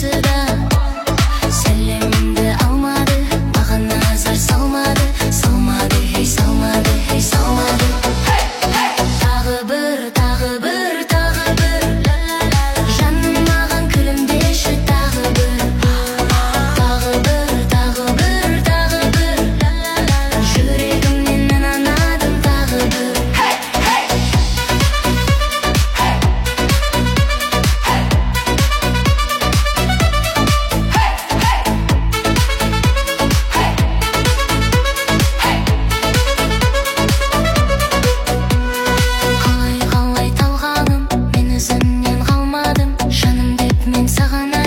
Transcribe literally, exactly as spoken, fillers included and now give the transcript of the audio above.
қайсы да сәлемімді алмады, маған назар салмады, салмады, ей салмады, ей салмады. Тағы бір, тағы бір, тағы бір, жаным маған күлімдеші, тағы бір. Тағы бір, тағы бір, тағы бір, жүрегімнен інанадым, тағы бір. Қалай қалай талғаным, мен өзіңнен қалмадым, жаным деп мен саған